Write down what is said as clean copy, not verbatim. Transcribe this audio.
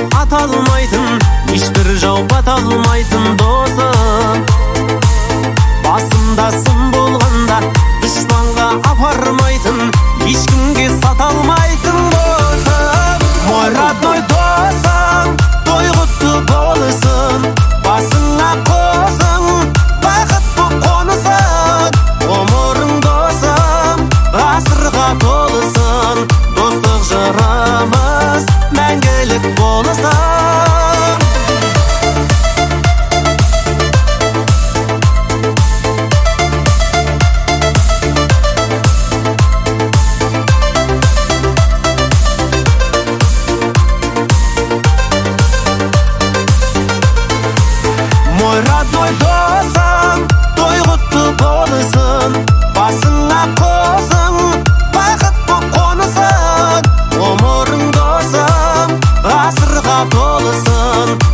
аталмайтын, ешбір жау бата алмайтын досым. Басымда сын болғанда дұшпанға апармайтын, ешкімге сата алмайтын досым. Мой родной досым, той құтты болсын, басыңа қосың, бақыт боп қонсын. Ғұмырың досым, ғасырға толсын, достық жырымыз мәңгілік болсын. Мой родной досым, той құтты болсын, басыңа қосың, бақыт боп қонсын. Ғұмырың досым, ғасырға толсын,